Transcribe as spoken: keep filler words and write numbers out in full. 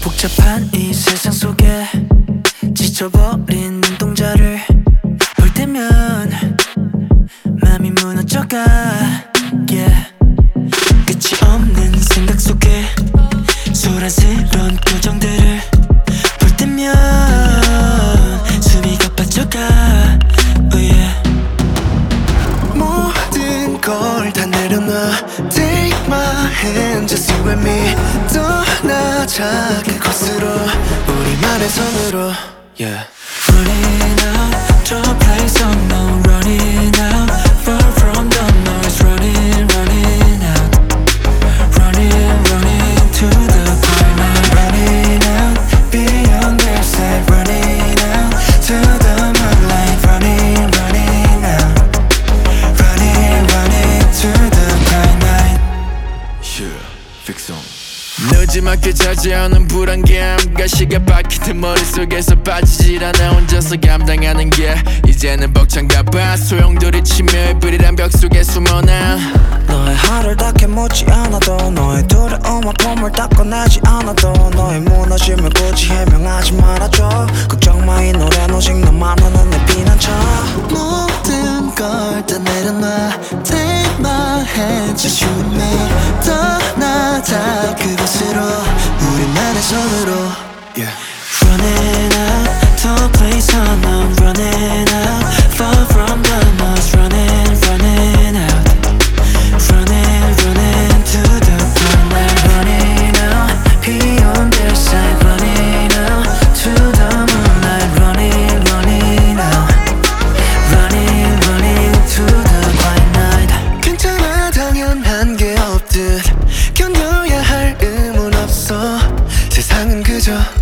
복잡한 이 세상 속에 지쳐버린 눈동자를 볼 때면 맘이 무너져가 yeah. 끝이 없는 생각 속에 소란스러운 표정들을 볼 때면 숨이 가빠져가 oh yeah. 모든 걸 다 내려놔 Take my hand just you and me 떠나자 그곳으로 우리만의 선으로 yeah. Running out to a place unknown Running out far from the noise Running, running out Running, running to the bright light Running out beyond their sight Running out to the moonlight Running, running out Running, running to the bright night Yeah, fix on 늦지막히 찾아오는 불안감 가시가 박히듯 머릿속에서 빠지질 않아 혼자서 감당하는 게 이제는 벅찬가봐 소용돌이 치며 불이란 벽 속에 숨어나 너의 하를 다 캐묻지 않아도 너의 두려움 아픔을 닦아내지 않아도 너의 무너짐을 굳이 해명하지 말아줘 걱정 마 이 노래는 오직 너만은 내 피난처 모든 걸 다 내려놔 Take my hand just you and me 떠나자 그곳으로 우리만의 손으로 yeah. Running out to a place unknown Running out far from the noise Running, running out Running, running to the bright light Running out beyond their sight Running out to the moonlight Running, running out Running, running to the bright night 괜찮아 당연한 게 없듯 견뎌야 할 의문 없어 세상은 그저